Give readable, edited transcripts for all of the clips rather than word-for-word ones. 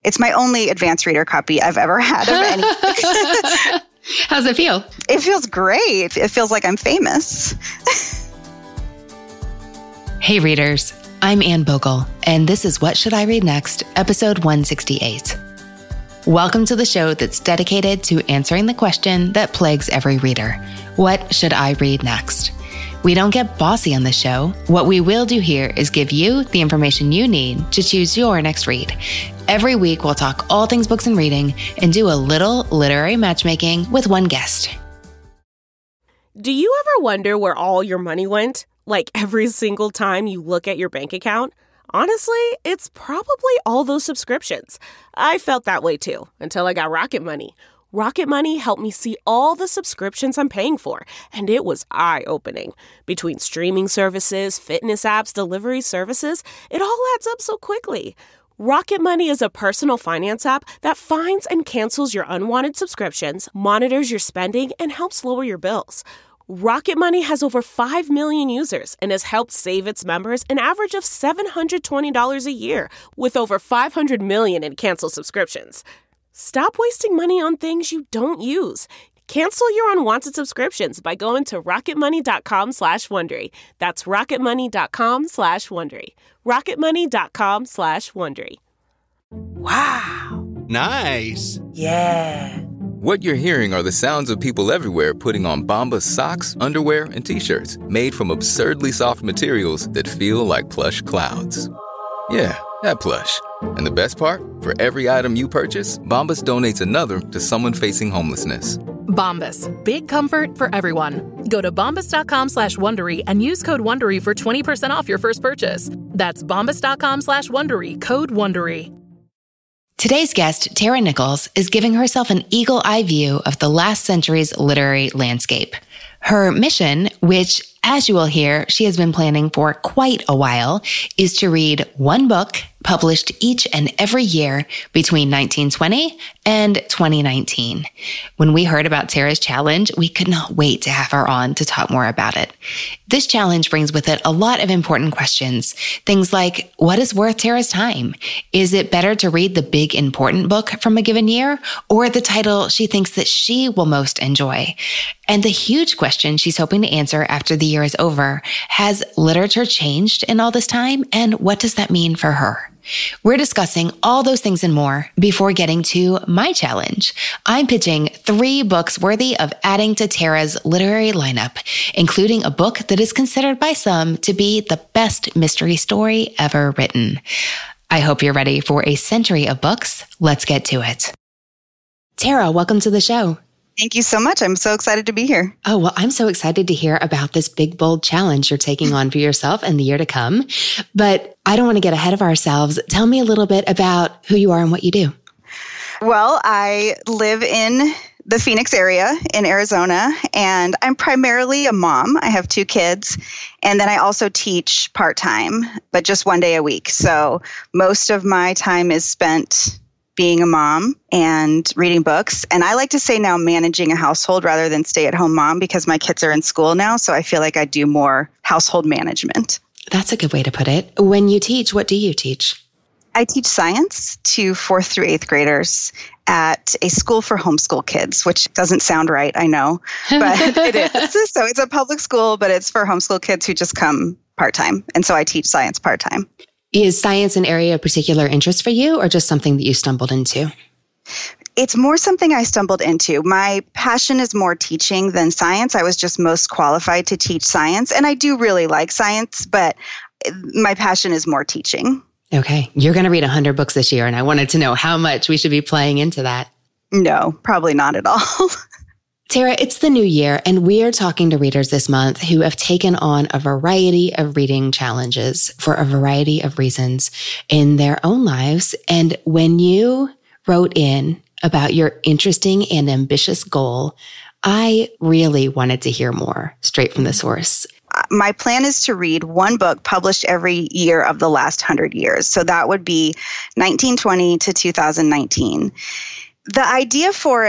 It's my only advanced reader copy I've ever had of anything. How's it feel? It feels great. It feels like I'm famous. Hey readers, I'm Anne Bogle, and this is What Should I Read Next, episode 168. Welcome to the show that's dedicated to answering the question that plagues every reader. What should I read next? We don't get bossy on the show. What we will do here is give you the information you need to choose your next read. Every week, we'll talk all things books and reading and do a little literary matchmaking with one guest. Do you ever wonder where all your money went? Like every single time you look at your bank account? Honestly, it's probably all those subscriptions. I felt that way too, until I got Rocket Money. Rocket Money helped me see all the subscriptions I'm paying for, and it was eye-opening. Between streaming services, fitness apps, delivery services, it all adds up so quickly. Rocket Money is a personal finance app that finds and cancels your unwanted subscriptions, monitors your spending, and helps lower your bills. Rocket Money has over 5 million users and has helped save its members an average of $720 a year, with over 500 million in canceled subscriptions. Stop wasting money on things you don't use. Cancel your unwanted subscriptions by going to rocketmoney.com/Wondery. That's rocketmoney.com/Wondery. rocketmoney.com/Wondery. Wow. Nice. Yeah. What you're hearing are the sounds of people everywhere putting on Bombas socks, underwear, and T-shirts made from absurdly soft materials that feel like plush clouds. Yeah, that plush. And the best part? For every item you purchase, Bombas donates another to someone facing homelessness. Bombas. Big comfort for everyone. Go to bombas.com/Wondery and use code WONDERY for 20% off your first purchase. That's bombas.com/Wondery, code WONDERY. Today's guest, Tara Nichols, is giving herself an eagle-eye view of the last century's literary landscape. Her mission, which, as you will hear, she has been planning for quite a while, is to read one book published each and every year between 1920 and 2019. When we heard about Tara's challenge, we could not wait to have her on to talk more about it. This challenge brings with it a lot of important questions. Things like, what is worth Tara's time? Is it better to read the big important book from a given year or the title she thinks that she will most enjoy? And the huge question she's hoping to answer after the year is over, has literature changed in all this time? And what does that mean for her? We're discussing all those things and more before getting to my challenge. I'm pitching 3 books worthy of adding to Tara's literary lineup, including a book that is considered by some to be the best mystery story ever written. I hope you're ready for a century of books. Let's get to it. Tara, welcome to the show. Thank you so much. I'm so excited to be here. Oh, well, I'm so excited to hear about this big, bold challenge you're taking on for yourself in the year to come. But I don't want to get ahead of ourselves. Tell me a little bit about who you are and what you do. Well, I live in the Phoenix area in Arizona, and I'm primarily a mom. I have 2 kids, and then I also teach part-time, but just 1 day a week. So most of my time is spent being a mom and reading books. And I like to say now managing a household rather than stay-at-home mom because my kids are in school now. So I feel like I do more household management. That's a good way to put it. When you teach, what do you teach? I teach science to 4th through 8th graders at a school for homeschool kids, which doesn't sound right, I know, but it is. So it's a public school, but it's for homeschool kids who just come part-time. And so I teach science part-time. Is science an area of particular interest for you or just something that you stumbled into? It's more something I stumbled into. My passion is more teaching than science. I was just most qualified to teach science. And I do really like science, but my passion is more teaching. Okay. You're going to read 100 books this year, and I wanted to know how much we should be playing into that. No, probably not at all. Tara, it's the new year, and we are talking to readers this month who have taken on a variety of reading challenges for a variety of reasons in their own lives. And when you wrote in about your interesting and ambitious goal, I really wanted to hear more straight from the source. My plan is to read one book published every year of the last 100 years. So that would be 1920 to 2019. The idea for it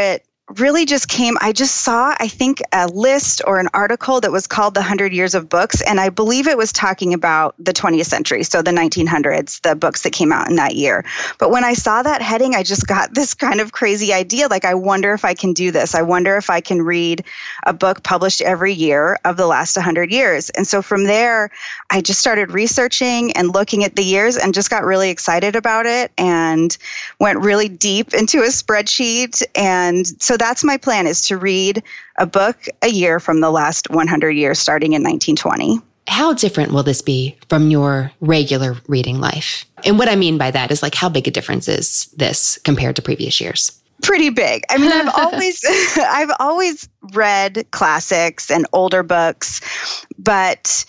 really just came, I just saw, I think, a list or an article that was called The 100 Years of Books. And I believe it was talking about the 20th century, so the 1900s, the books that came out in that year. But when I saw that heading, I just got this kind of crazy idea. Like, I wonder if I can do this. I wonder if I can read a book published every year of the last 100 years. And so from there, I just started researching and looking at the years and just got really excited about it and went really deep into a spreadsheet. And so that's my plan, is to read a book a year from the last 100 years, starting in 1920. How different will this be from your regular reading life? And what I mean by that is, like, how big a difference is this compared to previous years? Pretty big. I mean, I've always read classics and older books, but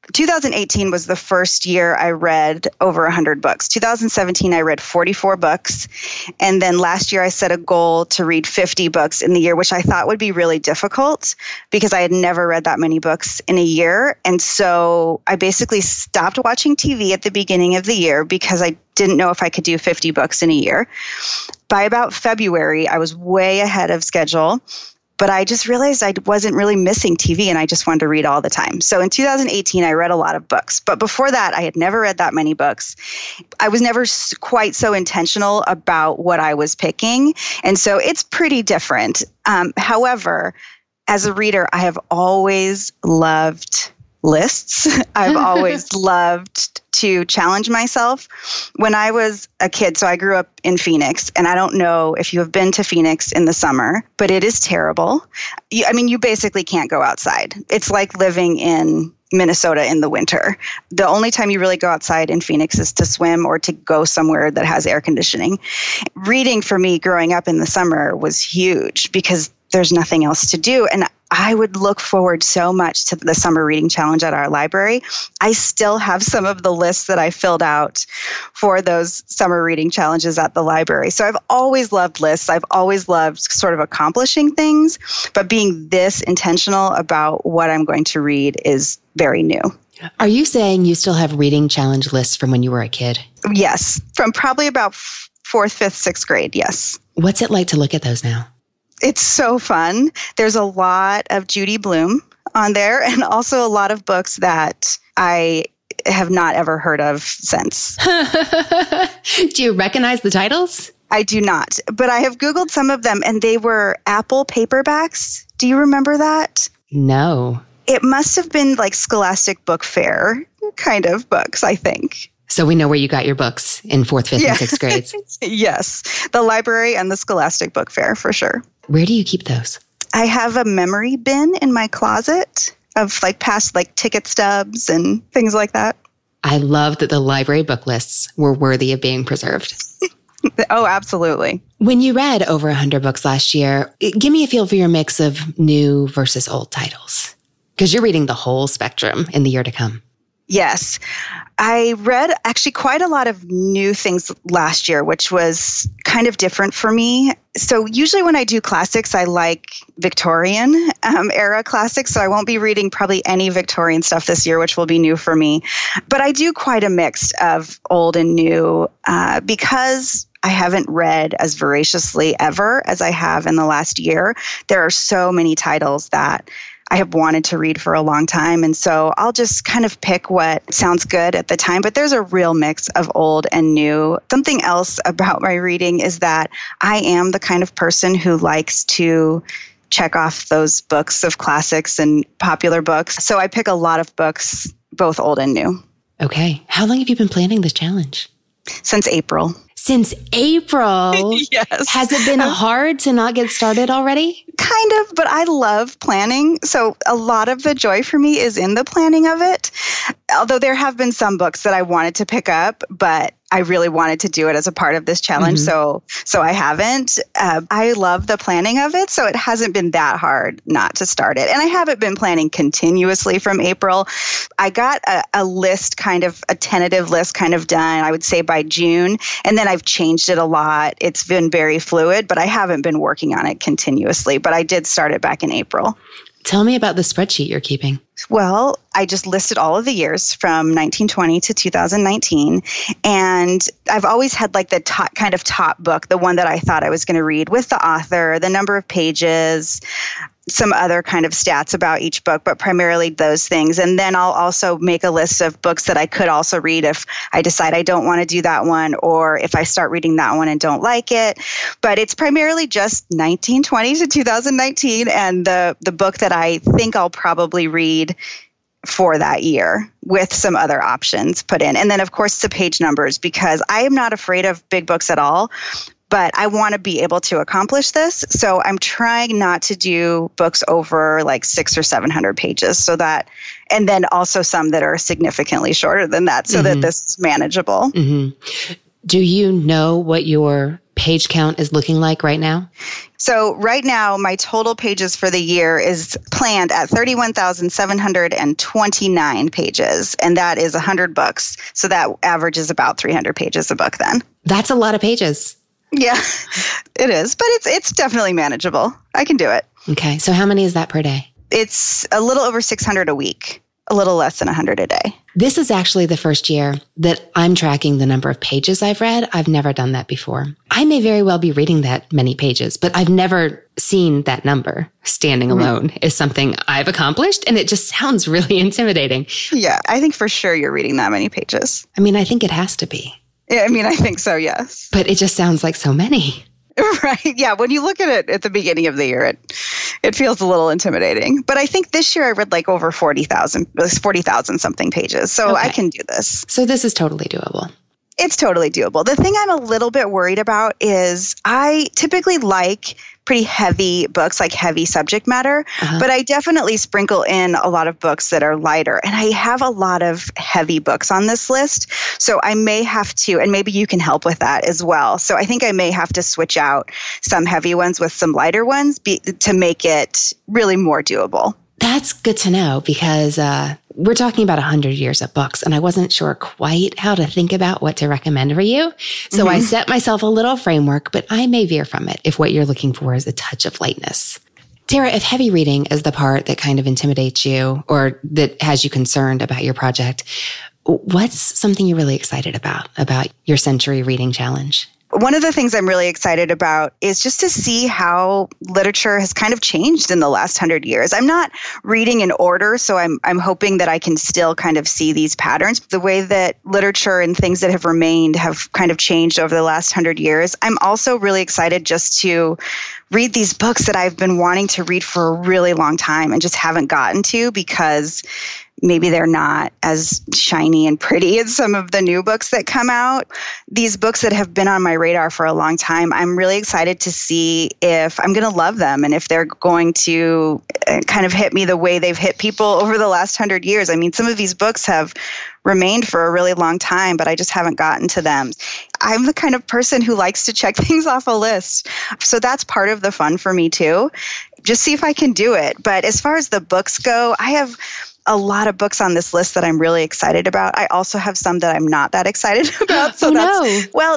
2018 was the first year I read over 100 books. 2017, I read 44 books. And then last year, I set a goal to read 50 books in the year, which I thought would be really difficult because I had never read that many books in a year. And so I basically stopped watching TV at the beginning of the year because I didn't know if I could do 50 books in a year. By about February, I was way ahead of schedule. But I just realized I wasn't really missing TV and I just wanted to read all the time. So in 2018, I read a lot of books. But before that, I had never read that many books. I was never quite so intentional about what I was picking. And so it's pretty different. However, as a reader, I have always loved lists. I've always loved to challenge myself. When I was a kid, so I grew up in Phoenix, and I don't know if you have been to Phoenix in the summer, but it is terrible. You basically can't go outside. It's like living in Minnesota in the winter. The only time you really go outside in Phoenix is to swim or to go somewhere that has air conditioning. Reading for me growing up in the summer was huge because there's nothing else to do. And I would look forward so much to the summer reading challenge at our library. I still have some of the lists that I filled out for those summer reading challenges at the library. So I've always loved lists. I've always loved sort of accomplishing things, but being this intentional about what I'm going to read is very new. Are you saying you still have reading challenge lists from when you were a kid? Yes, from probably about 4th, 5th, 6th grade, yes. What's it like to look at those now? It's so fun. There's a lot of Judy Blume on there and also a lot of books that I have not ever heard of since. Do you recognize the titles? I do not, but I have Googled some of them and they were Apple paperbacks. Do you remember that? No. It must have been like Scholastic Book Fair kind of books, I think. So we know where you got your books in 4th, 5th, and 6th grades. Yes, the library and the Scholastic Book Fair for sure. Where do you keep those? I have a memory bin in my closet of past ticket stubs and things like that. I love that the library book lists were worthy of being preserved. Oh, absolutely. When you read over 100 books last year, give me a feel for your mix of new versus old titles, because you're reading the whole spectrum in the year to come. Yes. I read actually quite a lot of new things last year, which was kind of different for me. So usually when I do classics, I like Victorian era classics. So I won't be reading probably any Victorian stuff this year, which will be new for me. But I do quite a mix of old and new because I haven't read as voraciously ever as I have in the last year. There are so many titles that I have wanted to read for a long time. And so I'll just kind of pick what sounds good at the time. But there's a real mix of old and new. Something else about my reading is that I am the kind of person who likes to check off those books of classics and popular books. So I pick a lot of books, both old and new. Okay. How long have you been planning this challenge? Since April. Since April? Yes. Has it been hard to not get started already? Kind of, but I love planning. So a lot of the joy for me is in the planning of it. Although there have been some books that I wanted to pick up, but I really wanted to do it as a part of this challenge. So I haven't. I love the planning of it. So it hasn't been that hard not to start it. And I haven't been planning continuously from April. I got a list, kind of a tentative list kind of done, I would say by June. And then I I've changed it a lot. It's been very fluid, but I haven't been working on it continuously. But I did start it back in April. Tell me about the spreadsheet you're keeping. Well, I just listed all of the years from 1920 to 2019. And I've always had like the top book, the one that I thought I was going to read with the author, the number of pages, some other kind of stats about each book, but primarily those things. And then I'll also make a list of books that I could also read if I decide I don't want to do that one, or if I start reading that one and don't like it. But it's primarily just 1920 to 2019 and the book that I think I'll probably read for that year with some other options put in. And then, of course, the page numbers, because I am not afraid of big books at all. But I want to be able to accomplish this. So I'm trying not to do books over like 600 or 700 pages and then also some that are significantly shorter than that so that this is manageable. Mm-hmm. Do you know what your page count is looking like right now? So right now, my total pages for the year is planned at 31,729 pages, and that is 100 books. So that averages about 300 pages a book then. That's a lot of pages. Yeah, it is. But it's definitely manageable. I can do it. Okay. So how many is that per day? It's a little over 600 a week, a little less than 100 a day. This is actually the first year that I'm tracking the number of pages I've read. I've never done that before. I may very well be reading that many pages, but I've never seen that number standing alone is something I've accomplished. And it just sounds really intimidating. Yeah, I think for sure you're reading that many pages. I mean, I think it has to be. Yeah, I mean, I think so, yes. But it just sounds like so many. Right. Yeah. When you look at it at the beginning of the year, it feels a little intimidating. But I think this year I read like over 40,000 something pages. So I can do this. So this is totally doable. It's totally doable. The thing I'm a little bit worried about is I typically like pretty heavy books, like heavy subject matter, but I definitely sprinkle in a lot of books that are lighter. And I have a lot of heavy books on this list. So I may have to, and maybe you can help with that as well. So I think I may have to switch out some heavy ones with some lighter ones to make it really more doable. That's good to know because we're talking about 100 years of books and I wasn't sure quite how to think about what to recommend for you. So I set myself a little framework, but I may veer from it if what you're looking for is a touch of lightness. Tara, if heavy reading is the part that kind of intimidates you or that has you concerned about your project, what's something you're really excited about your Century Reading Challenge? One of the things I'm really excited about is just to see how literature has kind of changed in the last 100 years. I'm not reading in order, so I'm hoping that I can still kind of see these patterns. The way that literature and things that have remained have kind of changed over the last 100 years. I'm also really excited just to read these books that I've been wanting to read for a really long time and just haven't gotten to because maybe they're not as shiny and pretty as some of the new books that come out. These books that have been on my radar for a long time, I'm really excited to see if I'm going to love them and if they're going to kind of hit me the way they've hit people over the last 100 years. I mean, some of these books have remained for a really long time, but I just haven't gotten to them. I'm the kind of person who likes to check things off a list. So that's part of the fun for me too. Just see if I can do it. But as far as the books go, I have a lot of books on this list that I'm really excited about. I also have some that I'm not that excited about. So well,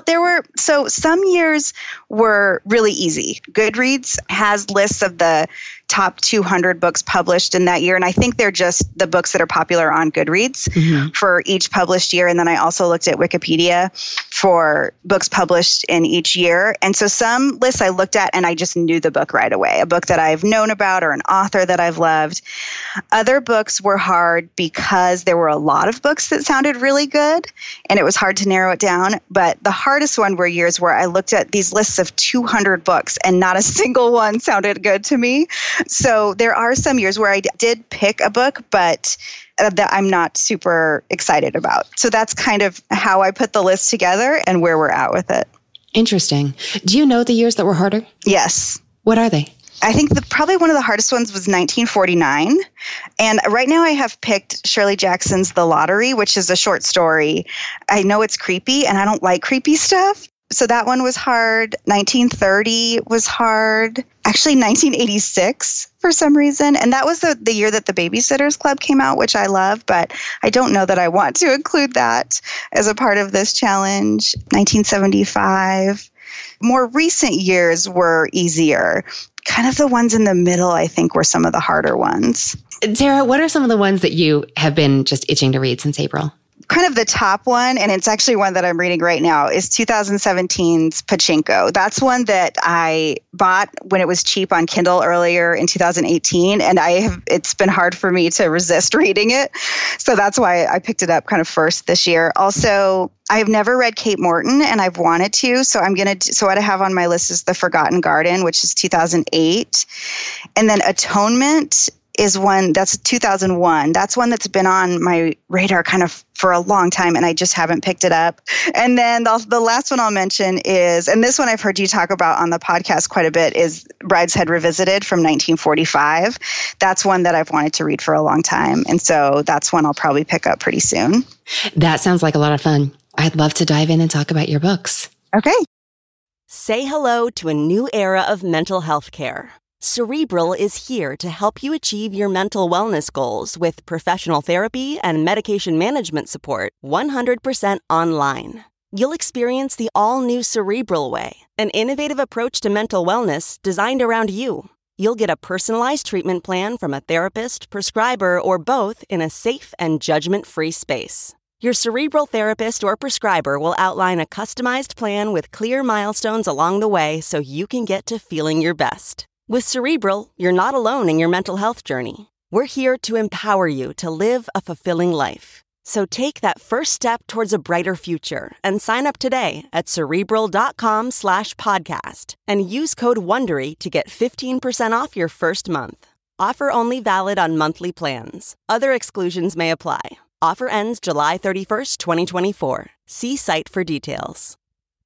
some years were really easy. Goodreads has lists of the top 200 books published in that year. And I think they're just the books that are popular on Goodreads for each published year. And then I also looked at Wikipedia for books published in each year. And so some lists I looked at and I just knew the book right away, a book that I've known about or an author that I've loved. Other books were hard because there were a lot of books that sounded really good and it was hard to narrow it down. But the hardest one were years where I looked at these lists of 200 books and not a single one sounded good to me. So there are some years where I did pick a book, but that I'm not super excited about. So that's kind of how I put the list together and where we're at with it. Interesting. Do you know the years that were harder? Yes. What are they? I think probably one of the hardest ones was 1949. And right now I have picked Shirley Jackson's The Lottery, which is a short story. I know it's creepy and I don't like creepy stuff, So that one was hard. 1930 was hard. Actually, 1986 for some reason. And that was the year that the Babysitters Club came out, which I love, but I don't know that I want to include that as a part of this challenge. 1975. More recent years were easier. Kind of the ones in the middle, I think, were some of the harder ones. Tara, what are some of the ones that you have been just itching to read since April? Kind of the top one, and it's actually one that I'm reading right now, is 2017's Pachinko. That's one that I bought when it was cheap on Kindle earlier in 2018, and it's been hard for me to resist reading it. So that's why I picked it up kind of first this year. Also, I've never read Kate Morton, and I've wanted to. So so what I have on my list is The Forgotten Garden, which is 2008. And then Atonement is one that's 2001. That's one that's been on my radar kind of for a long time, and I just haven't picked it up. And then the last one I'll mention is, and this one I've heard you talk about on the podcast quite a bit, is Brideshead Revisited from 1945. That's one that I've wanted to read for a long time. And so that's one I'll probably pick up pretty soon. That sounds like a lot of fun. I'd love to dive in and talk about your books. Okay. Say hello to a new era of mental health care. Cerebral is here to help you achieve your mental wellness goals with professional therapy and medication management support 100% online. You'll experience the all-new Cerebral Way, an innovative approach to mental wellness designed around you. You'll get a personalized treatment plan from a therapist, prescriber, or both in a safe and judgment-free space. Your Cerebral therapist or prescriber will outline a customized plan with clear milestones along the way so you can get to feeling your best. With Cerebral, you're not alone in your mental health journey. We're here to empower you to live a fulfilling life. So take that first step towards a brighter future and sign up today at Cerebral.com/podcast and use code WONDERY to get 15% off your first month. Offer only valid on monthly plans. Other exclusions may apply. Offer ends July 31st, 2024. See site for details.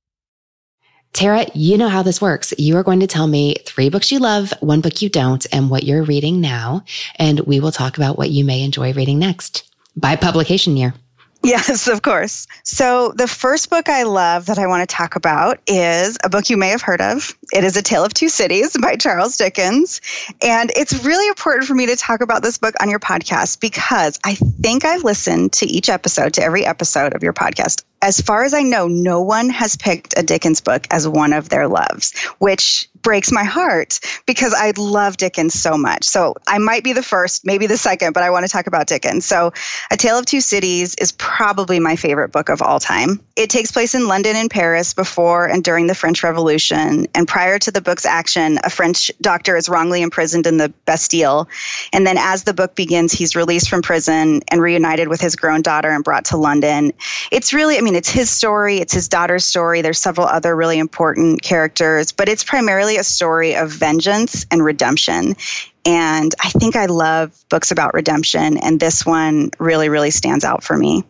Tara, you know how this works. You are going to tell me 3 books you love, 1 book you don't, and what you're reading now. And we will talk about what you may enjoy reading next by publication year. Yes, of course. So the first book I love that I want to talk about is a book you may have heard of. It is A Tale of Two Cities by Charles Dickens. And it's really important for me to talk about this book on your podcast because I think I've listened to every episode of your podcast. As far as I know, no one has picked a Dickens book as one of their loves, which breaks my heart because I love Dickens so much. So I might be the first, maybe the second, but I want to talk about Dickens. So A Tale of Two Cities is probably my favorite book of all time. It takes place in London and Paris before and during the French Revolution. And prior to the book's action, a French doctor is wrongly imprisoned in the Bastille. And then as the book begins, he's released from prison and reunited with his grown daughter and brought to London. It's really, it's his story. It's his daughter's story. There's several other really important characters, but it's primarily a story of vengeance and redemption. And I think I love books about redemption, and this one really, really stands out for me.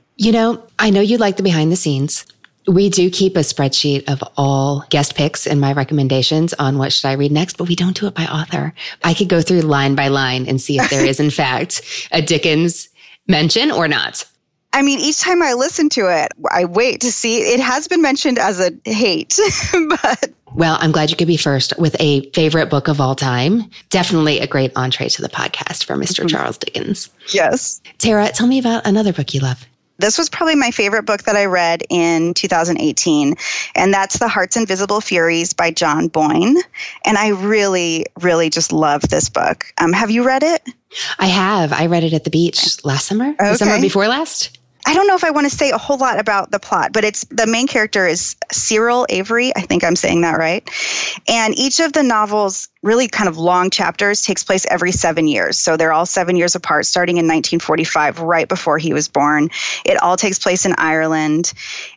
I know you like the behind the scenes. We do keep a spreadsheet of all guest picks and my recommendations on what should I read next, but we don't do it by author. I could go through line by line and see if there is, in fact, a Dickens mention or not. Each time I listen to it, I wait to see. It has been mentioned as a hate, but... Well, I'm glad you could be first with a favorite book of all time. Definitely a great entree to the podcast for Mr. Charles Dickens. Yes. Tara, tell me about another book you love. This was probably my favorite book that I read in 2018, and that's The Heart's Invisible Furies by John Boyne. And I really, really just love this book. Have you read it? I have. I read it at the beach last summer, the summer before last. I don't know if I want to say a whole lot about the plot, but the main character is Cyril Avery. I think I'm saying that right. And each of the novels, really kind of long chapters, takes place every 7 years. So they're all 7 years apart, starting in 1945, right before he was born. It all takes place in Ireland.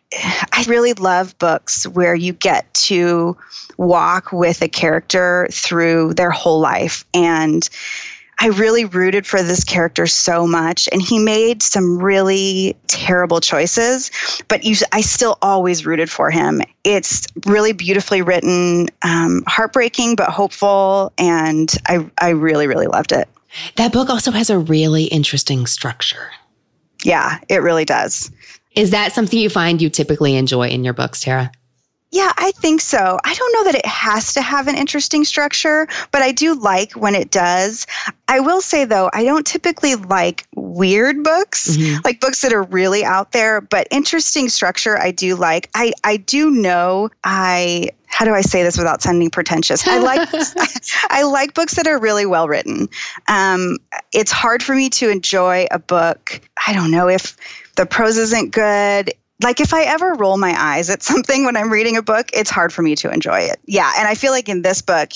I really love books where you get to walk with a character through their whole life. And I really rooted for this character so much, and he made some really terrible choices, but I still always rooted for him. It's really beautifully written, heartbreaking but hopeful, and I really, really loved it. That book also has a really interesting structure. Yeah, it really does. Is that something you find you typically enjoy in your books, Tara? Yeah, I think so. I don't know that it has to have an interesting structure, but I do like when it does. I will say, though, I don't typically like weird books, like books that are really out there, but interesting structure I do like. I do know how do I say this without sounding pretentious? I like books that are really well written. It's hard for me to enjoy a book, I don't know, if the prose isn't good. Like if I ever roll my eyes at something when I'm reading a book, it's hard for me to enjoy it. Yeah, and I feel like in this book,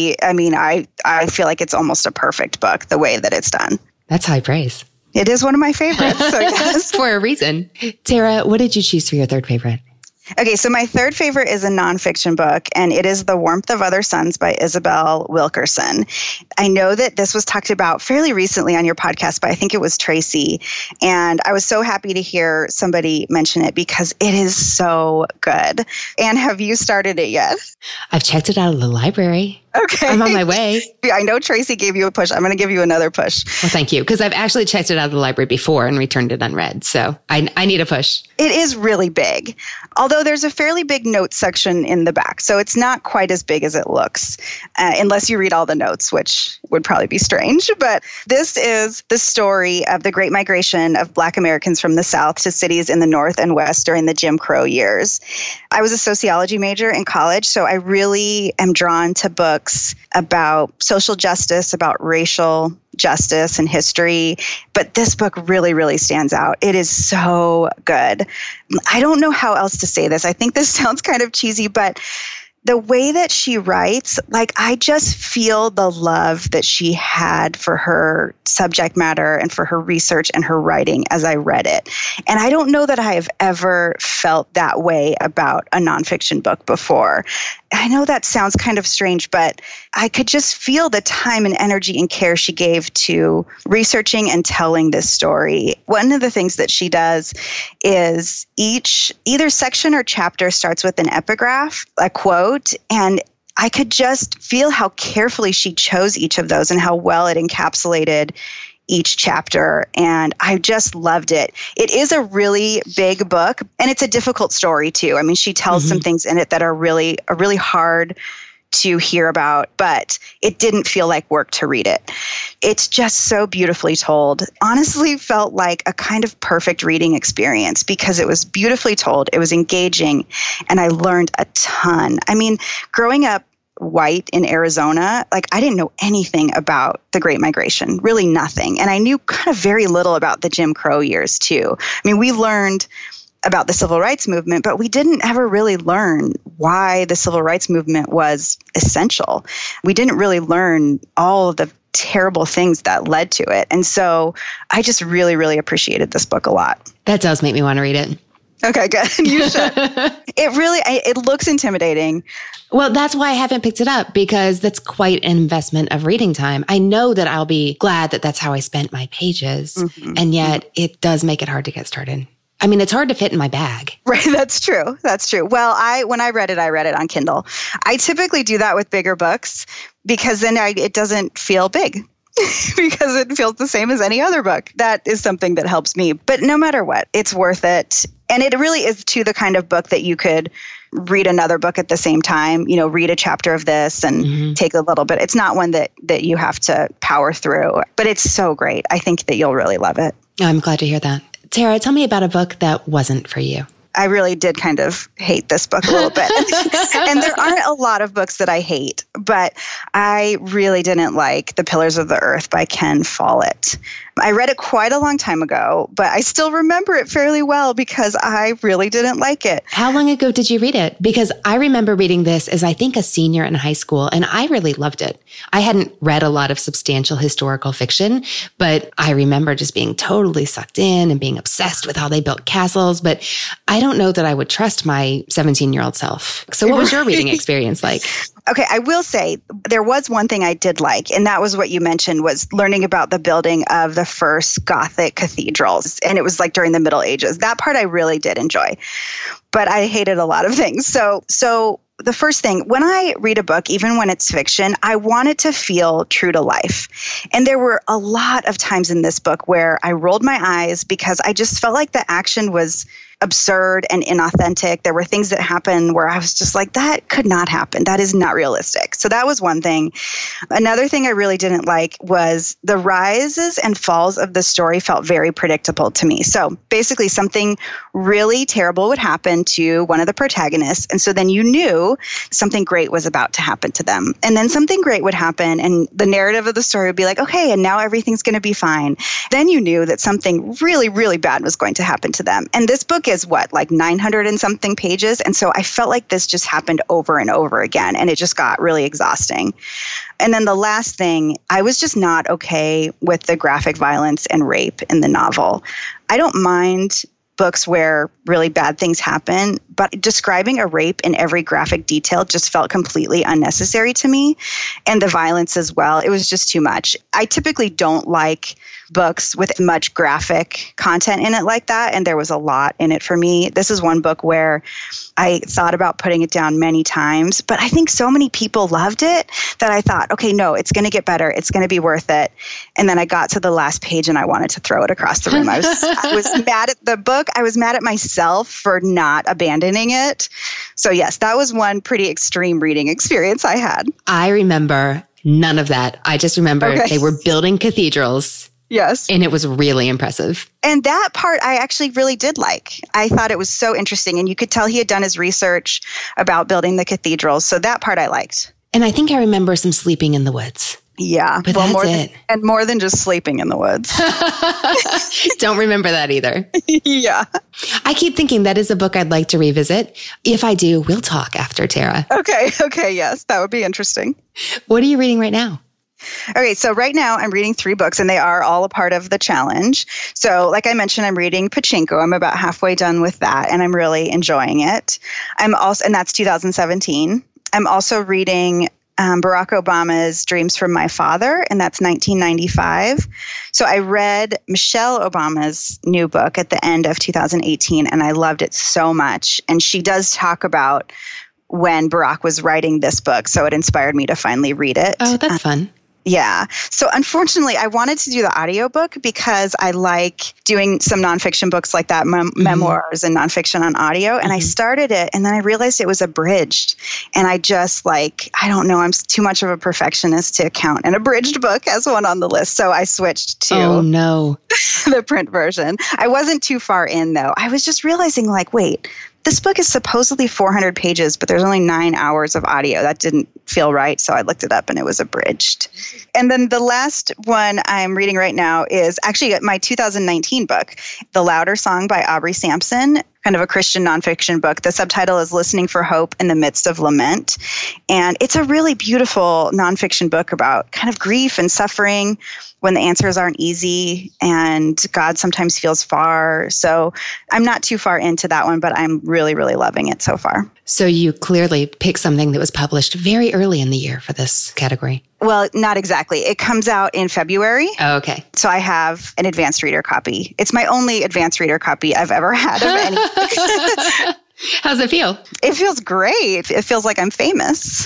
I feel like it's almost a perfect book, the way that it's done. That's high praise. It is one of my favorites, so yes. For a reason. Tara, what did you choose for your third favorite? Okay, so my third favorite is a nonfiction book, and it is The Warmth of Other Suns by Isabel Wilkerson. I know that this was talked about fairly recently on your podcast, but I think it was Tracy, and I was so happy to hear somebody mention it because it is so good. And have you started it yet? I've checked it out of the library. Okay. I'm on my way. I know Tracy gave you a push. I'm going to give you another push. Well, thank you. Because I've actually checked it out of the library before and returned it unread. So I need a push. It is really big, although there's a fairly big notes section in the back. So it's not quite as big as it looks, unless you read all the notes, which would probably be strange. But this is the story of the Great Migration of Black Americans from the South to cities in the North and West during the Jim Crow years. I was a sociology major in college, so I really am drawn to books about social justice, about racial justice and history. But this book really, really stands out. It is so good. I don't know how else to say this. I think this sounds kind of cheesy, but the way that she writes, like I just feel the love that she had for her subject matter and for her research and her writing as I read it. And I don't know that I have ever felt that way about a nonfiction book before. I know that sounds kind of strange, but I could just feel the time and energy and care she gave to researching and telling this story. One of the things that she does is either section or chapter starts with an epigraph, a quote, and I could just feel how carefully she chose each of those and how well it encapsulated each chapter, and I just loved it. It is a really big book, and it's a difficult story too. I mean, she tells some things in it that are really hard to hear about, but it didn't feel like work to read it. It's just so beautifully told. Honestly, felt like a kind of perfect reading experience because it was beautifully told, it was engaging, and I learned a ton. I mean, growing up white in Arizona, like I didn't know anything about the Great Migration, really nothing. And I knew kind of very little about the Jim Crow years too. I mean, we learned about the civil rights movement, but we didn't ever really learn why the civil rights movement was essential. We didn't really learn all of the terrible things that led to it. And so I just really, really appreciated this book a lot. That does make me want to read it. Okay, good. You should. It looks intimidating. Well, that's why I haven't picked it up, because that's quite an investment of reading time. I know that I'll be glad that that's how I spent my pages. And yet it does make it hard to get started. I mean, it's hard to fit in my bag. Right. That's true. That's true. Well, when I read it on Kindle. I typically do that with bigger books because then it doesn't feel big. Because it feels the same as any other book. That is something that helps me. But no matter what, it's worth it. And it really is too the kind of book that you could read another book at the same time, you know, read a chapter of this and take a little bit. It's not one that you have to power through, but it's so great. I think that you'll really love it. I'm glad to hear that. Tara, tell me about a book that wasn't for you. I really did kind of hate this book a little bit. And there aren't a lot of books that I hate, but I really didn't like The Pillars of the Earth by Ken Follett. I read it quite a long time ago, but I still remember it fairly well because I really didn't like it. How long ago did you read it? Because I remember reading this as I think a senior in high school, and I really loved it. I hadn't read a lot of substantial historical fiction, but I remember just being totally sucked in and being obsessed with how they built castles. But I don't know that I would trust my 17-year-old self. So what was your reading experience like? Okay, I will say there was one thing I did like, and that was what you mentioned, was learning about the building of the first Gothic cathedrals. And it was like during the Middle Ages. That part I really did enjoy, but I hated a lot of things. So the first thing, when I read a book, even when it's fiction, I want it to feel true to life. And there were a lot of times in this book where I rolled my eyes because I just felt like the action was absurd and inauthentic. There were things that happened where I was just like, that could not happen. That is not realistic. So that was one thing. Another thing I really didn't like was the rises and falls of the story felt very predictable to me. So basically something really terrible would happen to one of the protagonists. And so then you knew something great was about to happen to them. And then something great would happen and the narrative of the story would be like, okay, and now everything's going to be fine. Then you knew that something really, really bad was going to happen to them. And this book is like 900 and something pages. And so I felt like this just happened over and over again. And it just got really exhausting. And then the last thing, I was just not okay with the graphic violence and rape in the novel. I don't mind books where really bad things happen, but describing a rape in every graphic detail just felt completely unnecessary to me. And the violence as well, it was just too much. I typically don't like books with much graphic content in it like that, and there was a lot in it for me. This is one book where I thought about putting it down many times, but I think so many people loved it that I thought, okay, no, it's going to get better. It's going to be worth it. And then I got to the last page and I wanted to throw it across the room. I was mad at the book. I was mad at myself for not abandoning it. So yes, that was one pretty extreme reading experience I had. I remember none of that. I just remember they were building cathedrals. Yes. And it was really impressive. And that part I actually really did like. I thought it was so interesting. And you could tell he had done his research about building the cathedrals. So that part I liked. And I think I remember some sleeping in the woods. Yeah. But that's it. And more than just sleeping in the woods. Don't remember that either. Yeah. I keep thinking that is a book I'd like to revisit. If I do, we'll talk after, Tara. Okay. Yes. That would be interesting. What are you reading right now? Okay, so right now I'm reading 3 books and they are all a part of the challenge. So like I mentioned, I'm reading Pachinko. I'm about halfway done with that and I'm really enjoying it. And that's 2017. I'm also reading Barack Obama's Dreams from My Father, and that's 1995. So I read Michelle Obama's new book at the end of 2018 and I loved it so much. And she does talk about when Barack was writing this book, so it inspired me to finally read it. Oh, that's fun. Yeah. So unfortunately, I wanted to do the audiobook because I like doing some nonfiction books like that, memoirs and nonfiction on audio. And I started it and then I realized it was abridged. And I just I don't know, I'm too much of a perfectionist to count an abridged book as one on the list. So I switched to the print version. I wasn't too far in though. I was just realizing wait, this book is supposedly 400 pages, but there's only 9 hours of audio. That didn't feel right, so I looked it up and it was abridged. And then the last one I'm reading right now is actually my 2019 book, The Louder Song by Aubrey Sampson, kind of a Christian nonfiction book. The subtitle is Listening for Hope in the Midst of Lament. And it's a really beautiful nonfiction book about kind of grief and suffering when the answers aren't easy and God sometimes feels far. So I'm not too far into that one, but I'm really, really loving it so far. So you clearly picked something that was published very early in the year for this category. Well, not exactly. It comes out in February. Oh, okay. So I have an advanced reader copy. It's my only advanced reader copy I've ever had of anything. How's it feel? It feels great. It feels like I'm famous.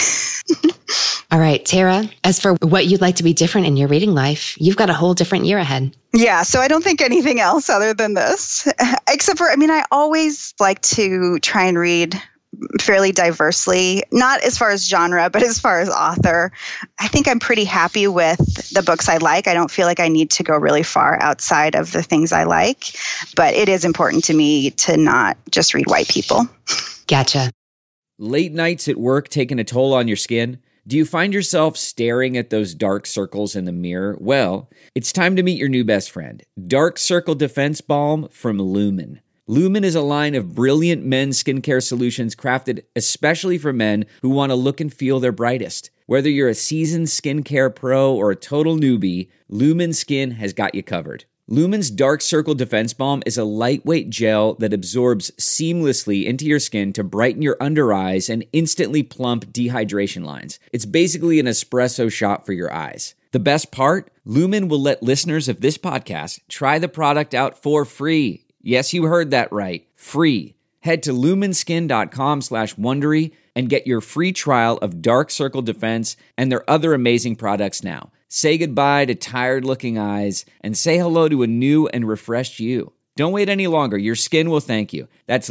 All right, Tara, as for what you'd like to be different in your reading life, you've got a whole different year ahead. Yeah, so I don't think anything else other than this, except for, I always like to try and read fairly diversely, not as far as genre, but as far as author. I think I'm pretty happy with the books I like. I don't feel like I need to go really far outside of the things I like, but it is important to me to not just read white people. Gotcha. Late nights at work taking a toll on your skin? Do you find yourself staring at those dark circles in the mirror? Well, it's time to meet your new best friend, Dark Circle Defense Balm from Lumen. Lumen is a line of brilliant men's skincare solutions crafted especially for men who want to look and feel their brightest. Whether you're a seasoned skincare pro or a total newbie, Lumen Skin has got you covered. Lumen's Dark Circle Defense Balm is a lightweight gel that absorbs seamlessly into your skin to brighten your under eyes and instantly plump dehydration lines. It's basically an espresso shot for your eyes. The best part? Lumen will let listeners of this podcast try the product out for free. Yes, you heard that right. Free. Head to lumenskin.com/Wondery and get your free trial of Dark Circle Defense and their other amazing products now. Say goodbye to tired-looking eyes and say hello to a new and refreshed you. Don't wait any longer. Your skin will thank you. That's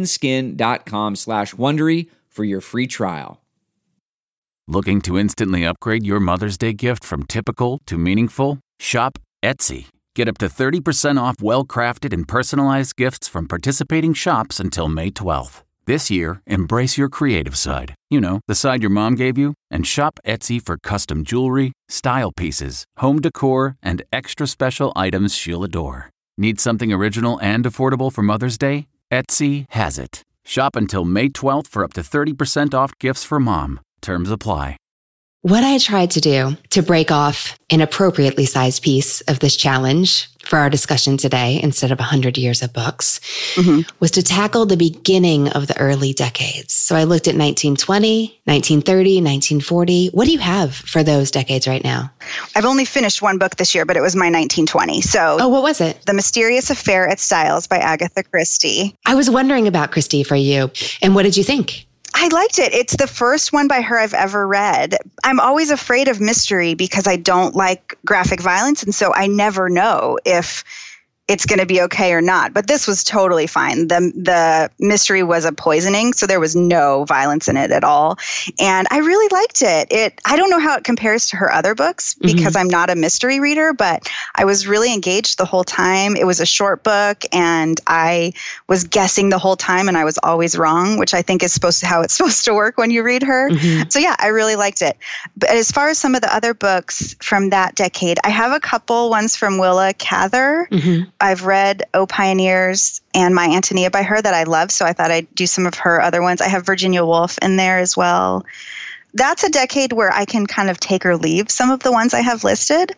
lumenskin.com/Wondery for your free trial. Looking to instantly upgrade your Mother's Day gift from typical to meaningful? Shop Etsy. Get up to 30% off well-crafted and personalized gifts from participating shops until May 12th. This year, embrace your creative side. You know, the side your mom gave you. And shop Etsy for custom jewelry, style pieces, home decor, and extra special items she'll adore. Need something original and affordable for Mother's Day? Etsy has it. Shop until May 12th for up to 30% off gifts for mom. Terms apply. What I tried to do to break off an appropriately sized piece of this challenge for our discussion today, instead of 100 years of books, was to tackle the beginning of the early decades. So I looked at 1920, 1930, 1940. What do you have for those decades right now? I've only finished one book this year, but it was my 1920. So, what was it? The Mysterious Affair at Styles by Agatha Christie. I was wondering about Christie for you. And what did you think? I liked it. It's the first one by her I've ever read. I'm always afraid of mystery because I don't like graphic violence. And so I never know if it's going to be okay or not. But this was totally fine. The mystery was a poisoning, so there was no violence in it at all. And I really liked it. I don't know how it compares to her other books because I'm not a mystery reader, but I was really engaged the whole time. It was a short book, and I was guessing the whole time, and I was always wrong, which I think is how it's supposed to work when you read her. So yeah, I really liked it. But as far as some of the other books from that decade, I have a couple ones from Willa Cather. I've read O Pioneers and My Antonia by her that I love, so I thought I'd do some of her other ones. I have Virginia Woolf in there as well. That's a decade where I can kind of take or leave some of the ones I have listed.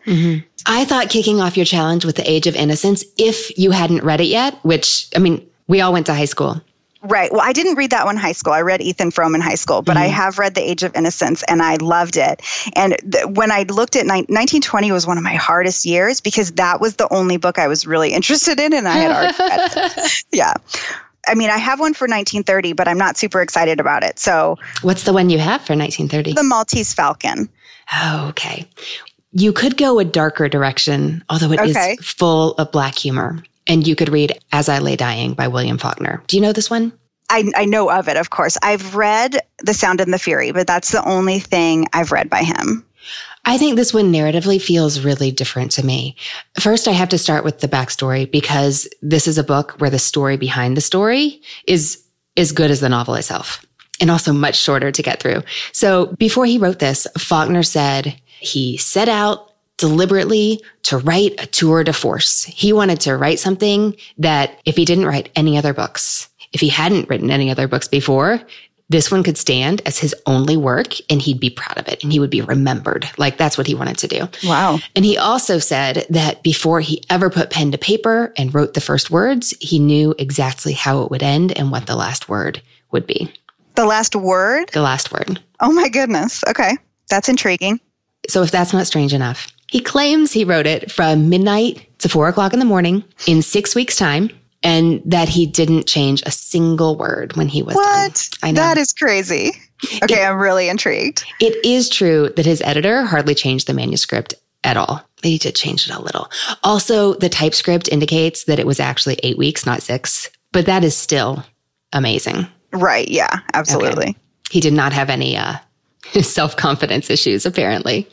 I thought kicking off your challenge with The Age of Innocence, if you hadn't read it yet, which, I mean, we all went to high school. Right. Well, I didn't read that one in high school. I read Ethan Frome in high school, but I have read The Age of Innocence, and I loved it. And when I looked at 1920 was one of my hardest years because that was the only book I was really interested in, and I had already read it. Yeah. I mean, I have one for 1930, but I'm not super excited about it. So, what's the one you have for 1930? The Maltese Falcon. Oh, okay. You could go a darker direction, although it is full of Black humor. And you could read As I Lay Dying by William Faulkner. Do you know this one? I know of it, of course. I've read The Sound and the Fury, but that's the only thing I've read by him. I think this one narratively feels really different to me. First, I have to start with the backstory because this is a book where the story behind the story is as good as the novel itself and also much shorter to get through. So before he wrote this, Faulkner said he set out deliberately to write a tour de force. He wanted to write something that if he didn't write any other books, if he hadn't written any other books before, this one could stand as his only work and he'd be proud of it and he would be remembered. Like that's what he wanted to do. Wow. And he also said that before he ever put pen to paper and wrote the first words, he knew exactly how it would end and what the last word would be. The last word? The last word. Oh my goodness. Okay. That's intriguing. So if that's not strange enough, he claims he wrote it from midnight to 4 o'clock in the morning in 6 weeks' time, and that he didn't change a single word when he was done. I know. That is crazy. Okay, I'm really intrigued. It is true that his editor hardly changed the manuscript at all. He did change it a little. Also, the typescript indicates that it was actually 8 weeks, not 6, but that is still amazing. Right, yeah, absolutely. Okay. He did not have any self-confidence issues, apparently.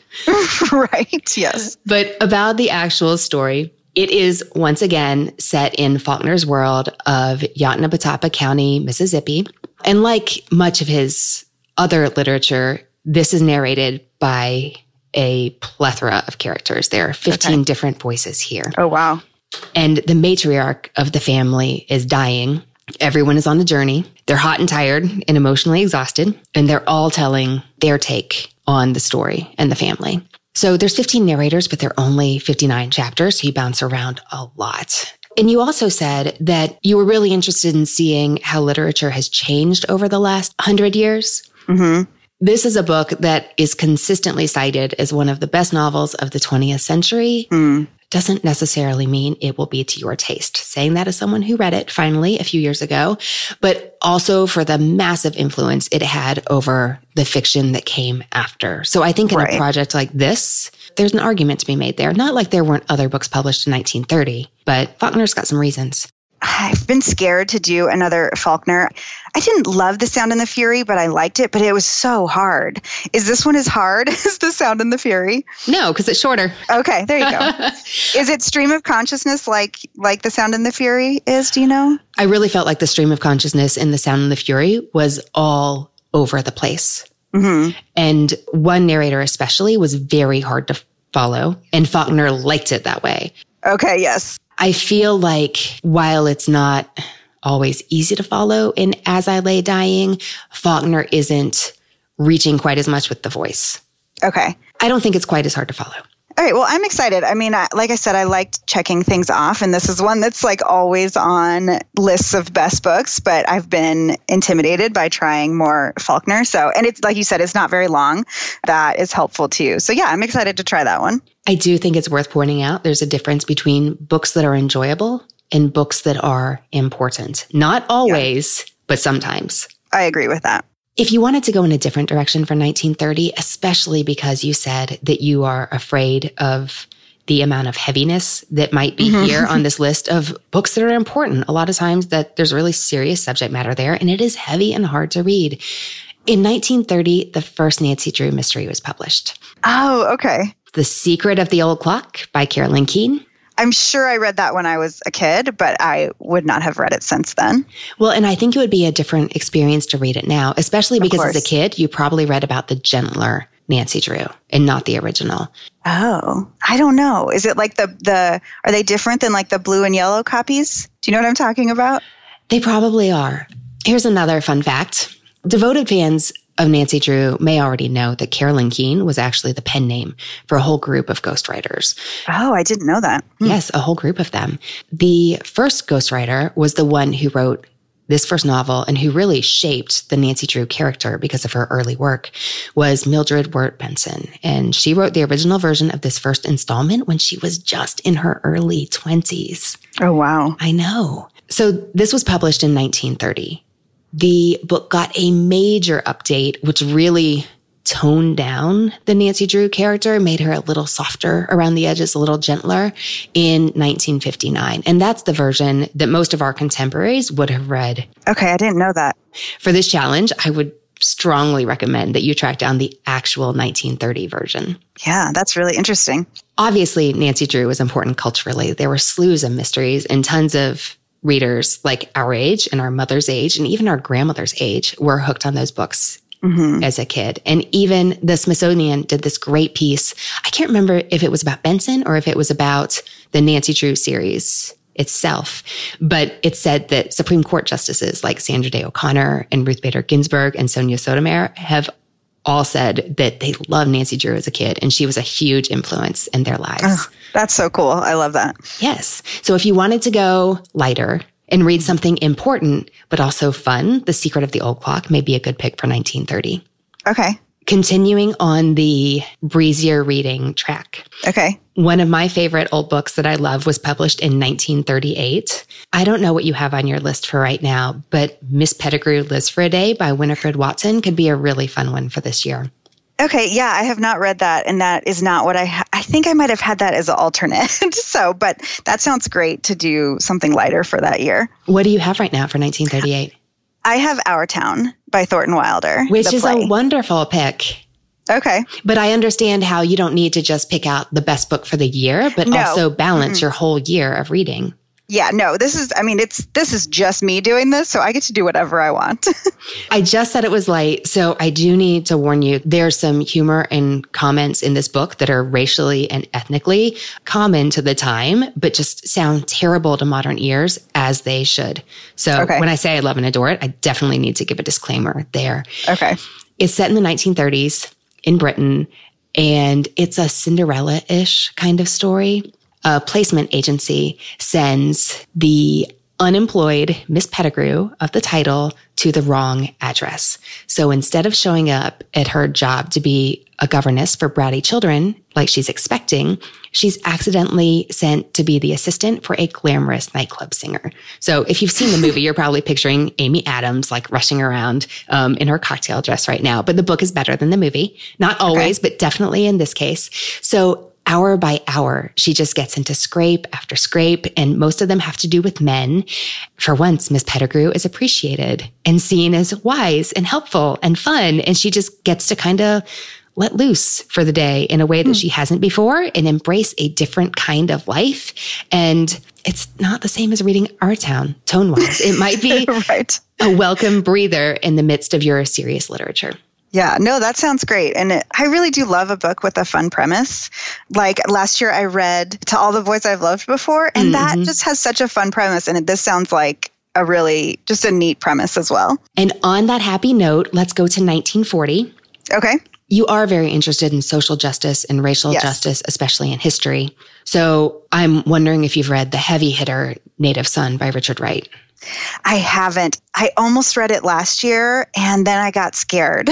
Right, yes. But about the actual story, it is once again set in Faulkner's world of Yoknapatawpha County, Mississippi. And like much of his other literature, this is narrated by a plethora of characters. There are 15 different voices here. Oh, wow. And the matriarch of the family is dying. Everyone is on the journey. They're hot and tired and emotionally exhausted, and they're all telling their take on the story and the family. So there's 15 narrators, but there are only 59 chapters, so you bounce around a lot. And you also said that you were really interested in seeing how literature has changed over the last 100 years. Mm-hmm. This is a book that is consistently cited as one of the best novels of the 20th century. doesn't necessarily mean it will be to your taste. Saying that as someone who read it finally a few years ago, but also for the massive influence it had over the fiction that came after. So I think in a project like this, there's an argument to be made there. Not like there weren't other books published in 1930, but Faulkner's got some reasons. I've been scared to do another Faulkner. I didn't love The Sound and the Fury, but I liked it, but it was so hard. Is this one as hard as The Sound and the Fury? No, because it's shorter. Okay, there you go. Is it stream of consciousness like The Sound and the Fury is? Do you know? I really felt like the stream of consciousness in The Sound and the Fury was all over the place. Mm-hmm. And one narrator especially was very hard to follow, and Faulkner liked it that way. Okay, yes. I feel like while it's not always easy to follow in As I Lay Dying, Faulkner isn't reaching quite as much with the voice. Okay. I don't think it's quite as hard to follow. All right. Well, I'm excited. I mean, like I said, I liked checking things off, and this is one that's like always on lists of best books, but I've been intimidated by trying more Faulkner. So, and it's like you said, it's not very long. That is helpful too. So yeah, I'm excited to try that one. I do think it's worth pointing out there's a difference between books that are enjoyable and books that are important. Not always, but sometimes. I agree with that. If you wanted to go in a different direction for 1930, especially because you said that you are afraid of the amount of heaviness that might be here on this list of books that are important, a lot of times that there's really serious subject matter there, and it is heavy and hard to read. In 1930, the first Nancy Drew mystery was published. Oh, okay. The Secret of the Old Clock by Carolyn Keene. I'm sure I read that when I was a kid, but I would not have read it since then. Well, and I think it would be a different experience to read it now, especially because as a kid, you probably read about the gentler Nancy Drew and not the original. Oh, I don't know. Is it like are they different than like the blue and yellow copies? Do you know what I'm talking about? They probably are. Here's another fun fact. Devoted fans of Nancy Drew may already know that Carolyn Keene was actually the pen name for a whole group of ghostwriters. Oh, I didn't know that. Yes, a whole group of them. The first ghostwriter was the one who wrote this first novel and who really shaped the Nancy Drew character because of her early work was Mildred Wirt Benson. And she wrote the original version of this first installment when she was just in her early 20s. Oh, wow. I know. So this was published in 1930. The book got a major update, which really toned down the Nancy Drew character, made her a little softer around the edges, a little gentler in 1959. And that's the version that most of our contemporaries would have read. Okay, I didn't know that. For this challenge, I would strongly recommend that you track down the actual 1930 version. Yeah, that's really interesting. Obviously, Nancy Drew was important culturally. There were slews of mysteries and tons of readers like our age and our mother's age and even our grandmother's age were hooked on those books as a kid. And even the Smithsonian did this great piece. I can't remember if it was about Benson or if it was about the Nancy Drew series itself, but it said that Supreme Court justices like Sandra Day O'Connor and Ruth Bader Ginsburg and Sonia Sotomayor have all said that they loved Nancy Drew as a kid and she was a huge influence in their lives. Oh, that's so cool. I love that. Yes. So if you wanted to go lighter and read something important, but also fun, The Secret of the Old Clock may be a good pick for 1930. Okay. Continuing on the breezier reading track. Okay. One of my favorite old books that I love was published in 1938. I don't know what you have on your list for right now, but Miss Pettigrew Lives for a Day by Winifred Watson could be a really fun one for this year. Okay, yeah, I have not read that, and that is not what I think I might have had that as an alternate. But that sounds great to do something lighter for that year. What do you have right now for 1938? I have Our Town by Thornton Wilder. Which is a wonderful pick. Okay. But I understand how you don't need to just pick out the best book for the year, but also balance your whole year of reading. Yeah, no, this is just me doing this, so I get to do whatever I want. I just said it was light, so I do need to warn you, there's some humor and comments in this book that are racially and ethnically common to the time, but just sound terrible to modern ears, as they should. So when I say I love and adore it, I definitely need to give a disclaimer there. Okay. It's set in the 1930s in Britain, and it's a Cinderella-ish kind of story. A placement agency sends the unemployed Miss Pettigrew of the title to the wrong address. So instead of showing up at her job to be a governess for bratty children like she's expecting, she's accidentally sent to be the assistant for a glamorous nightclub singer. So if you've seen the movie, you're probably picturing Amy Adams like rushing around in her cocktail dress right now. But the book is better than the movie. Not always, but definitely in this case. So hour by hour, she just gets into scrape after scrape, and most of them have to do with men. For once, Miss Pettigrew is appreciated and seen as wise and helpful and fun, and she just gets to kind of let loose for the day in a way that she hasn't before and embrace a different kind of life. And it's not the same as reading Our Town, tone-wise. It might be right. a welcome breather in the midst of your serious literature. Yeah, no, that sounds great. And I really do love a book with a fun premise. Like last year I read To All the Boys I've Loved Before, and that just has such a fun premise. And this sounds like a really, just a neat premise as well. And on that happy note, let's go to 1940. Okay. You are very interested in social justice and racial justice, especially in history. So I'm wondering if you've read the heavy hitter Native Son by Richard Wright. I haven't. I almost read it last year and then I got scared.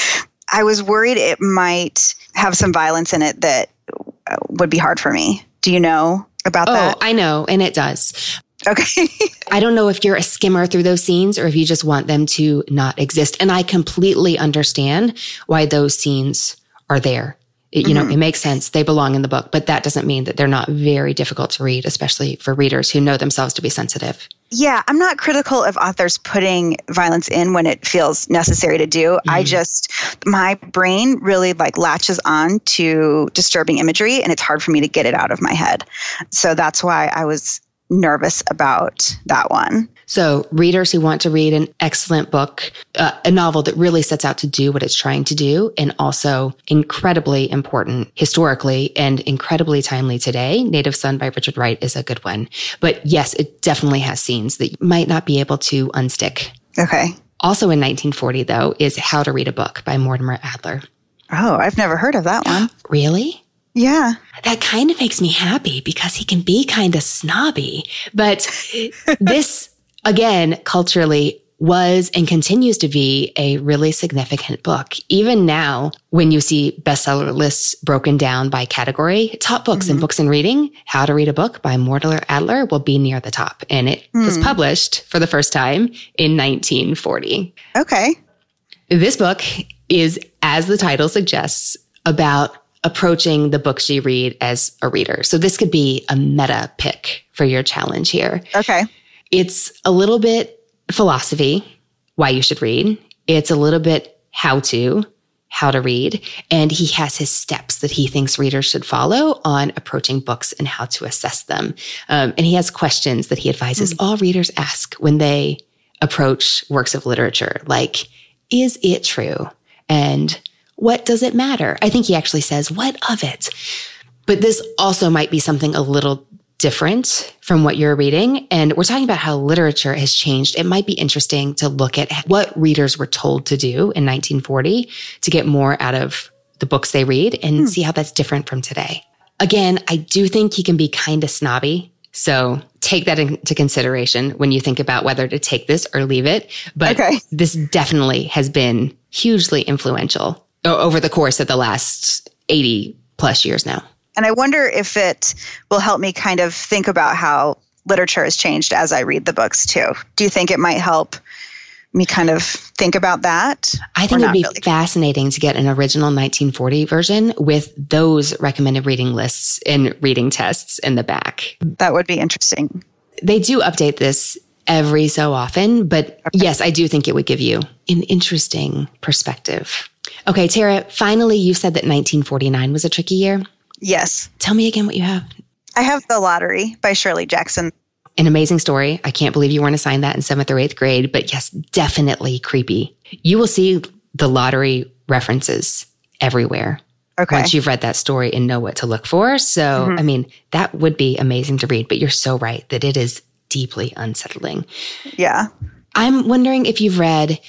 I was worried it might have some violence in it that would be hard for me. Do you know about that? Oh, I know, and it does. Okay. I don't know if you're a skimmer through those scenes or if you just want them to not exist. And I completely understand why those scenes are there. You know, it makes sense. They belong in the book, but that doesn't mean that they're not very difficult to read, especially for readers who know themselves to be sensitive. Yeah, I'm not critical of authors putting violence in when it feels necessary to do. I just, my brain really like latches on to disturbing imagery and it's hard for me to get it out of my head. So that's why I was nervous about that one. So readers who want to read an excellent book, a novel that really sets out to do what it's trying to do, and also incredibly important historically and incredibly timely today, Native Son by Richard Wright is a good one. But yes, it definitely has scenes that you might not be able to unstick. Okay. Also in 1940, though, is How to Read a Book by Mortimer Adler. Oh, I've never heard of that one. Really? Yeah. That kind of makes me happy because he can be kind of snobby. But this, again, culturally was and continues to be a really significant book. Even now, when you see bestseller lists broken down by category, top books in books and reading, How to Read a Book by Mortimer Adler will be near the top. And it was published for the first time in 1940. Okay. This book is, as the title suggests, about approaching the books you read as a reader. So this could be a meta pick for your challenge here. Okay. It's a little bit philosophy, why you should read. It's a little bit how to read. And he has his steps that he thinks readers should follow on approaching books and how to assess them. And he has questions that he advises all readers ask when they approach works of literature, like, is it true? And what does it matter? I think he actually says, what of it? But this also might be something a little different from what you're reading. And we're talking about how literature has changed. It might be interesting to look at what readers were told to do in 1940 to get more out of the books they read and see how that's different from today. Again, I do think he can be kind of snobby. So take that into consideration when you think about whether to take this or leave it. But this definitely has been hugely influential over the course of the last 80 plus years now. And I wonder if it will help me kind of think about how literature has changed as I read the books too. Do you think it might help me kind of think about that? I think it'd be fascinating to get an original 1940 version with those recommended reading lists and reading tests in the back. That would be interesting. They do update this every so often, but yes, I do think it would give you an interesting perspective. Okay, Tara, finally, you said that 1949 was a tricky year. Yes. Tell me again what you have. I have The Lottery by Shirley Jackson. An amazing story. I can't believe you weren't assigned that in 7th or 8th grade, but yes, definitely creepy. You will see the lottery references everywhere. Okay. Once you've read that story and know what to look for. So, I mean, that would be amazing to read, but you're so right that it is deeply unsettling. Yeah. I'm wondering if you've read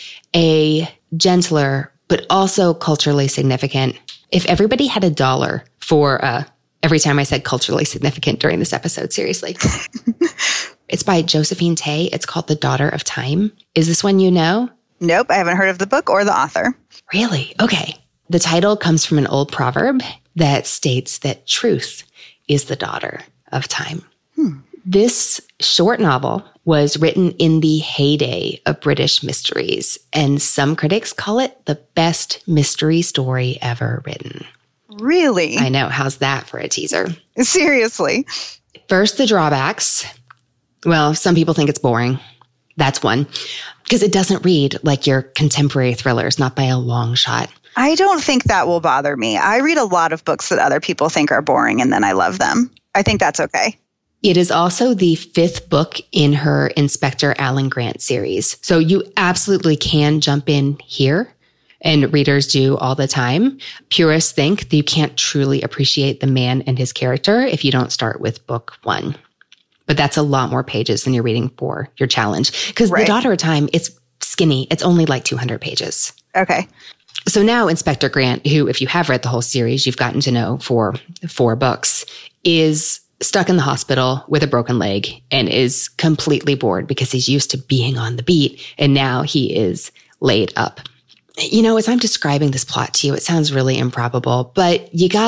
a gentler, but also culturally significant. If everybody had $1 for every time I said culturally significant during this episode, seriously. It's by Josephine Tey. It's called The Daughter of Time. Is this one you know? Nope, I haven't heard of the book or the author. Really? Okay. The title comes from an old proverb that states that truth is the daughter of time. This short novel was written in the heyday of British mysteries, and some critics call it the best mystery story ever written. Really? I know. How's that for a teaser? Seriously. First, the drawbacks. Well, some people think it's boring. That's one. Because it doesn't read like your contemporary thrillers, not by a long shot. I don't think that will bother me. I read a lot of books that other people think are boring, and then I love them. I think that's okay. It is also the 5th book in her Inspector Alan Grant series. So you absolutely can jump in here, and readers do all the time. Purists think that you can't truly appreciate the man and his character if you don't start with book 1. But that's a lot more pages than you're reading for your challenge. Because The Daughter of Time, it's skinny. It's only like 200 pages. Okay. So now Inspector Grant, who, if you have read the whole series, you've gotten to know for 4 books, is stuck in the hospital with a broken leg and is completely bored because he's used to being on the beat, and now he is laid up. You know, as I'm describing this plot to you, it sounds really improbable, but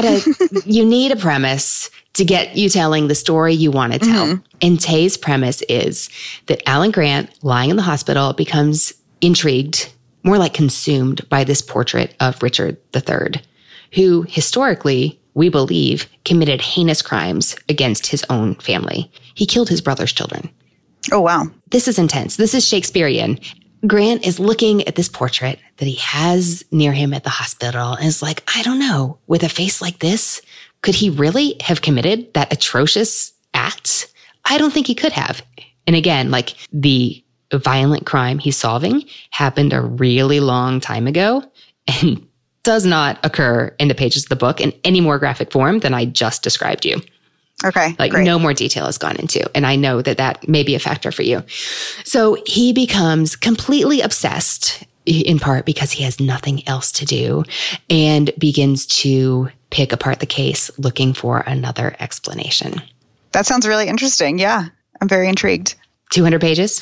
you need a premise to get you telling the story you want to tell. And Tey's premise is that Alan Grant, lying in the hospital, becomes intrigued, more like consumed by this portrait of Richard III, who historically, we believe, committed heinous crimes against his own family. He killed his brother's children. Oh, wow. This is intense. This is Shakespearean. Grant is looking at this portrait that he has near him at the hospital and is like, I don't know, with a face like this, could he really have committed that atrocious act? I don't think he could have. And again, like the violent crime he's solving happened a really long time ago and does not occur in the pages of the book in any more graphic form than I just described you. Okay. Like great. No more detail has gone into. And I know that that may be a factor for you. So he becomes completely obsessed, in part because he has nothing else to do, and begins to pick apart the case looking for another explanation. That sounds really interesting. Yeah. I'm very intrigued. 200 pages,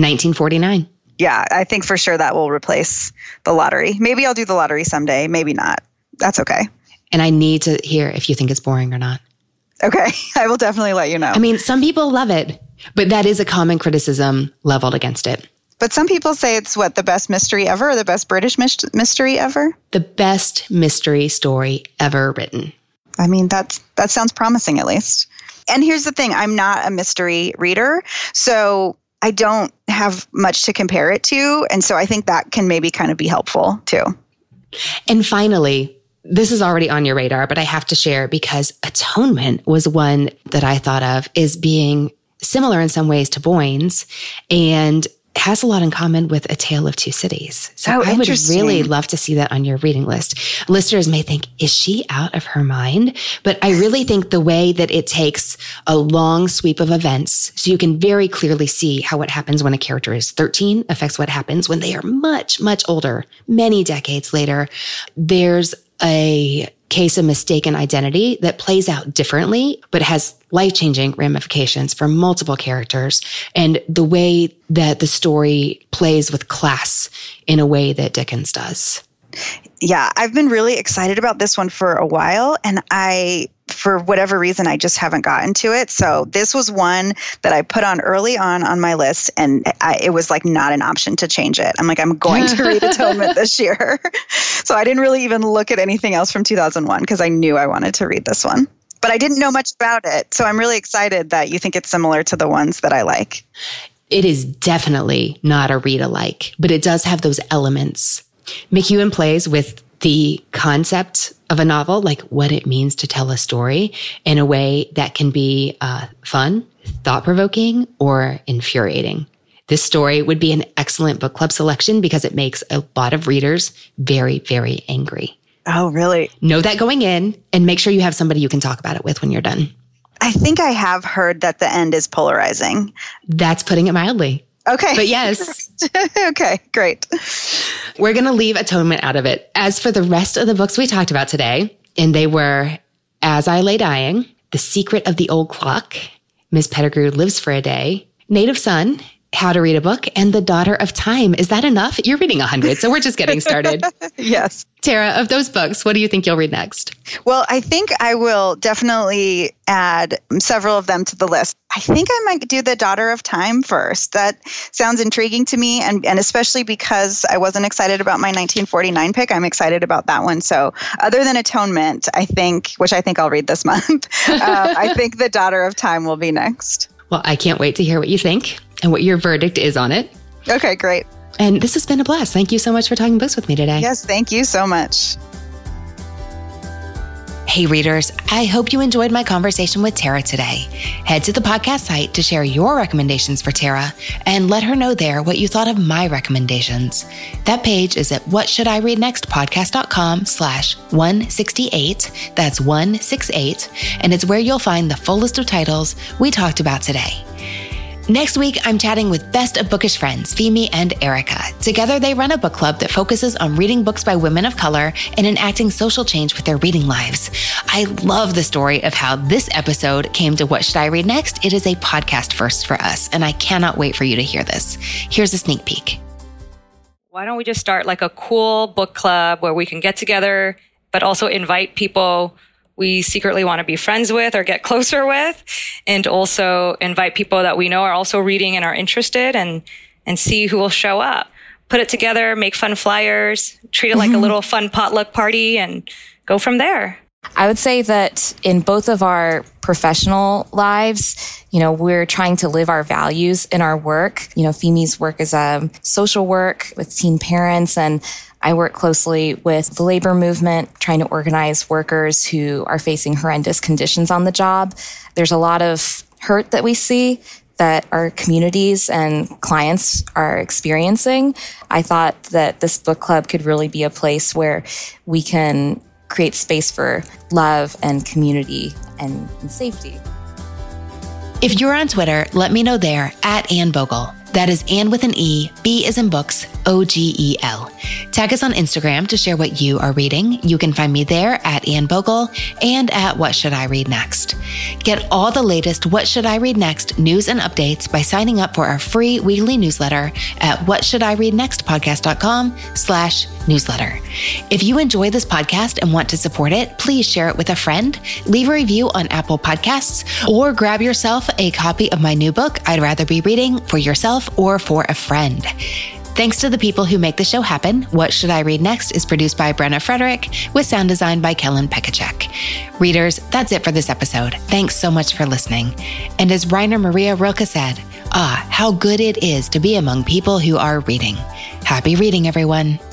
1949. Yeah, I think for sure that will replace the lottery. Maybe I'll do the lottery someday. Maybe not. That's okay. And I need to hear if you think it's boring or not. Okay. I will definitely let you know. I mean, some people love it, but that is a common criticism leveled against it. But some people say it's the best mystery ever, or the best British mystery ever? The best mystery story ever written. I mean, that sounds promising at least. And here's the thing. I'm not a mystery reader, so I don't have much to compare it to. And so I think that can maybe kind of be helpful too. And finally, this is already on your radar, but I have to share because Atonement was one that I thought of as being similar in some ways to Boyne's and has a lot in common with A Tale of Two Cities. So I would really love to see that on your reading list. Listeners may think, is she out of her mind? But I really think the way that it takes a long sweep of events, so you can very clearly see how what happens when a character is 13 affects what happens when they are much, much older, many decades later. There's a case of mistaken identity that plays out differently, but has life-changing ramifications for multiple characters, and the way that the story plays with class in a way that Dickens does. Yeah, I've been really excited about this one for a while, and for whatever reason, I just haven't gotten to it. So this was one that I put on early on my list, and it was like not an option to change it. I'm like, I'm going to read Atonement this year. So I didn't really even look at anything else from 2001 because I knew I wanted to read this one. But I didn't know much about it. So I'm really excited that you think it's similar to the ones that I like. It is definitely not a read-alike, but it does have those elements. McEwan plays with the concept of a novel, like what it means to tell a story in a way that can be fun, thought-provoking, or infuriating. This story would be an excellent book club selection because it makes a lot of readers very, very angry. Oh, really? Know that going in, and make sure you have somebody you can talk about it with when you're done. I think I have heard that the end is polarizing. That's putting it mildly. Okay. But yes. Okay, great. We're going to leave Atonement out of it. As for the rest of the books we talked about today, and they were As I Lay Dying, The Secret of the Old Clock, Miss Pettigrew Lives for a Day, Native Son, How to Read a Book, and The Daughter of Time. Is that enough? You're reading 100, so we're just getting started. Yes. Tara, of those books, what do you think you'll read next? Well, I think I will definitely add several of them to the list. I think I might do The Daughter of Time first. That sounds intriguing to me, and especially because I wasn't excited about my 1949 pick, I'm excited about that one. So other than Atonement, I think, which I think I'll read this month, I think The Daughter of Time will be next. Well, I can't wait to hear what you think and what your verdict is on it. Okay, great. And this has been a blast. Thank you so much for talking books with me today. Yes, thank you so much. Hey readers, I hope you enjoyed my conversation with Tara today. Head to the podcast site to share your recommendations for Tara and let her know there what you thought of my recommendations. That page is at whatshouldireadnext.podcast.com/168. That's 168. And it's where you'll find the full list of titles we talked about today. Next week, I'm chatting with Best of Bookish friends, Femi and Erica. Together, they run a book club that focuses on reading books by women of color and enacting social change with their reading lives. I love the story of how this episode came to What Should I Read Next? It is a podcast first for us, and I cannot wait for you to hear this. Here's a sneak peek. Why don't we just start like a cool book club where we can get together, but also invite people we secretly want to be friends with or get closer with, and also invite people that we know are also reading and are interested, and see who will show up. Put it together, make fun flyers, treat it like a little fun potluck party, and go from there. I would say that in both of our professional lives, we're trying to live our values in our work. Femi's work is social work with teen parents, and I work closely with the labor movement, trying to organize workers who are facing horrendous conditions on the job. There's a lot of hurt that we see that our communities and clients are experiencing. I thought that this book club could really be a place where we can create space for love and community and safety. If you're on Twitter, let me know there at Anne Bogel. That is Anne with an E, B as in books, OGEL. Tag us on Instagram to share what you are reading. You can find me there at Anne Bogel and at What Should I Read Next. Get all the latest What Should I Read Next news and updates by signing up for our free weekly newsletter at whatshouldireadnextpodcast.com/newsletter. If you enjoy this podcast and want to support it, please share it with a friend, leave a review on Apple Podcasts, or grab yourself a copy of my new book, I'd Rather Be Reading, for yourself or for a friend. Thanks to the people who make the show happen. What Should I Read Next is produced by Brenna Frederick with sound design by Kellen Pekacek. Readers, that's it for this episode. Thanks so much for listening. And as Rainer Maria Rilke said, how good it is to be among people who are reading. Happy reading, everyone.